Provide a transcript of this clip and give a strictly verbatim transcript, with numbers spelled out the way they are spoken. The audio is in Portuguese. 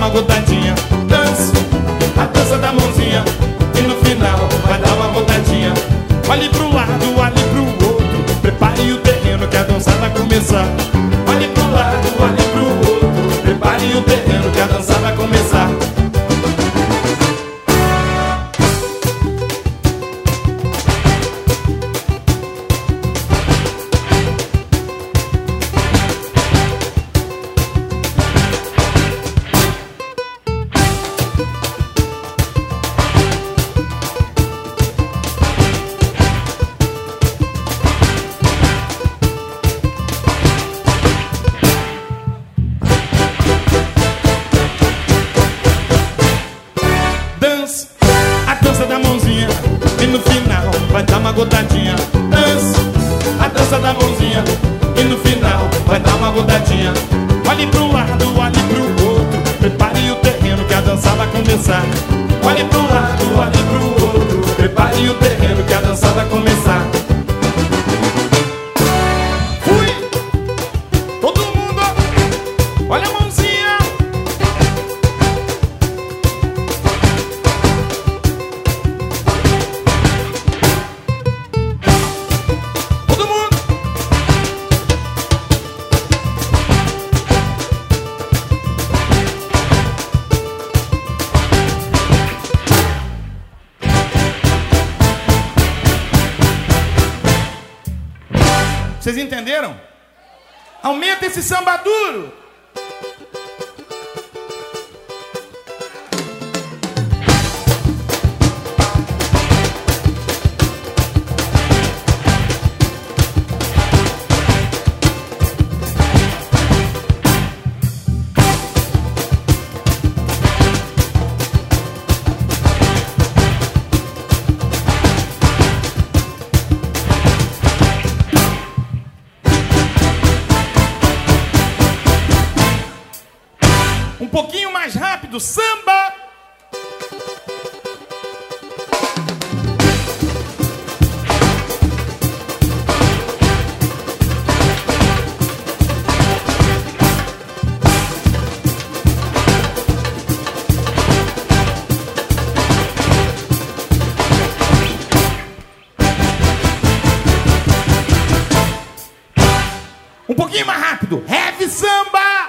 uma gotadinha. Dance, a dança da mãozinha, e no final vai dar uma gotadinha. Olhe pro lado, olhe pro outro, prepare o terreno que a dança vai começar. Olhe pro lado, olhe pro outro, prepare o terreno que a dança vai começar. A dança da mãozinha, e no final vai dar uma gotadinha. Dance, a dança da mãozinha, e no final vai dar uma gotadinha. Olhe pro lado, olhe pro outro, prepare o terreno que a dança vai começar. Olhe pro lado, olhe pro outro, prepare o terreno que a dança vai começar. Fui! Todo mundo, olha a mãozinha. Vocês entenderam? Aumenta esse samba duro. Um pouquinho mais rápido, samba! Um pouquinho mais rápido, heavy samba!